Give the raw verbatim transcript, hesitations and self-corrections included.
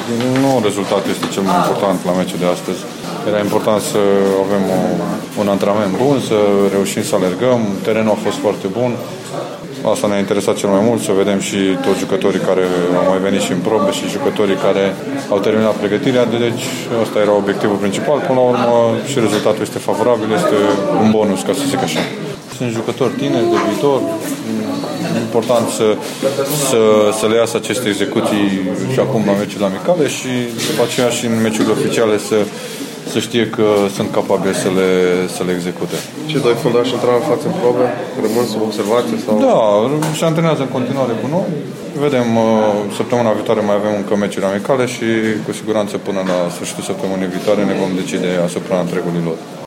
Nu rezultatul este cel mai important la meciul de astăzi. Era important să avem o, un antrenament bun, să reușim să alergăm. Terenul a fost foarte bun. Asta ne-a interesat cel mai mult, să vedem și toți jucătorii care au mai venit și în probe și jucătorii care au terminat pregătirea. Deci asta era obiectivul principal. Până la urmă și rezultatul este favorabil, este un bonus, ca să zic așa. Sunt jucători tineri de viitor. Important să, să, să le iasă aceste execuții și acum la meciurile amicale și după aceea și în meciurile oficiale să, să știe că sunt capabili să le, să le execute. Cei doi fundași intrau în față în probe? Rămân sub observație? Sau? Da, se antrenează în continuare cu noi. Vedem, săptămâna viitoare mai avem încă meciuri amicale și cu siguranță până la sfârșitul săptămânii viitoare ne vom decide asupra întregului lot.